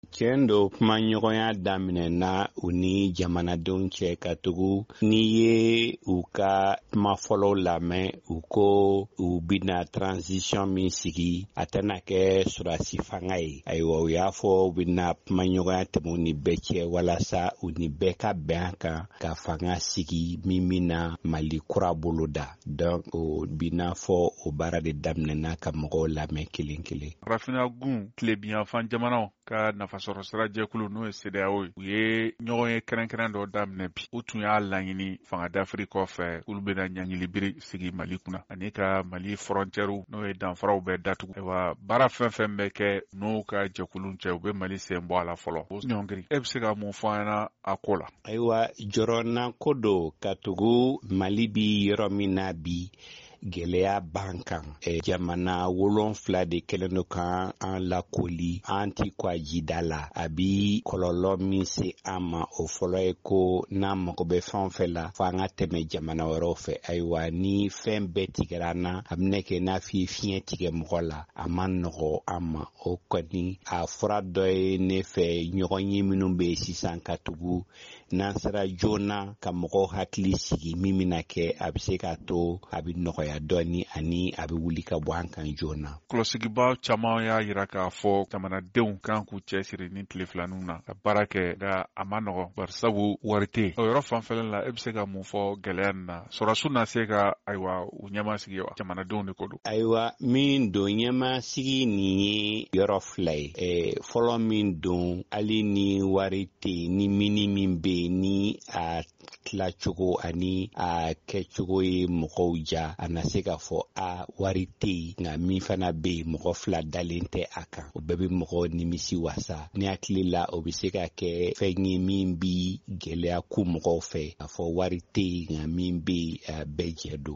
Kendo kuma ɲɔgɔnya daminɛ na u ni jamanadenw cɛ ka tugu n'i ye u ka kuma fɔlɔw lamɛn u ko u bɛna transition min sigi a tɛna kɛ surasi fanga ye ayiwa u y'a fɔ u bɛna kuma ɲɔgɔnya tɛmɛ ni bɛɛ cɛ walasa u ni bɛɛ ka bɛn kan ka fanga sigi min bɛna Mali kura bolo da donc o bɛna fɔ o baara de daminɛna ka mɔgɔw lamɛn kelen kelen. Farafina gun tilebiyanfan jamanaw ka nafasɔrɔ sira jɛkulu n'o ye CEDEAO ye u ye ɲɔgɔn ye kɛrɛnkɛrɛn dɔ daminɛ bi u tun y'a laɲini fanga d'Afrique kɔfɛ olu bɛna ɲangilibiri sigi Mali kunna ani ka Mali frontières n'o ye danfaraw bɛɛ datugu ayiwa baara fɛn fɛn bɛ kɛ n'o ka jɛkulu cɛ u bɛ Mali sen bɔ a la fɔlɔ o ɲɔngiri e bɛ se ka mun fɔ an ɲɛna a ko la. Ayiwa jɔrɔna ko don ka tugu Mali bi yɔrɔ min na bi gɛlɛya b'an kan jamana 7 de kɛlen do kan an lakoli an ti kwa jida la a bi kɔlɔlɔ min se an ma o fɔlɔ ye ko n'an mago bɛ fɛn fɛn la fo an ka tɛmɛ jamana wɛrɛw fɛ ayiwa ni fɛn bɛɛ tigɛra an na a bɛna kɛ n'a fɔ fiɲɛ tigɛ mɔgɔ la a ma nɔgɔ an ma o kɔni a fura dɔ ye ne fɛ ɲɔgɔn ye minnu bɛ sisan ka tugu n'an sera joona ka mɔgɔw hakili sigi min bɛna kɛ a bɛ se ka to a bɛ nɔgɔya dɔɔni ani a bɛ wuli ka bɔ an kan joona. Kɔlɔsigibaw caman y'a jira k'a fɔ jamanadenw kan k'u cɛsiri ni tile filaninw na ka baara kɛ nka a ma nɔgɔ bari sabu wari tɛ yen o yɔrɔ fanfɛla la e bɛ se ka mun fɔ gɛlɛya nin na sɔrɔsiw na se ka ayiwa u ɲɛmasigi wa jamanadenw de ko don. Ayiwa min don ɲɛmasigi nin ye yɔrɔ 2 ye fɔlɔ min don hali ni wari tɛ yen ni mini min bɛ yen ni a tilacogo ani a kɛcogo ye mɔgɔw ja a na se ka fɔ a wari tɛ yen nka min fana bɛ yen mɔgɔ 2 dalen tɛ a kan o bɛɛ bɛ mɔgɔw nimisi wasa ni hakili la o bɛ se ka kɛ fɛn ye min bi gɛlɛya ku mɔgɔw fɛ a fɔ wari tɛ yen nka min bɛ yen bɛɛ jɛ don.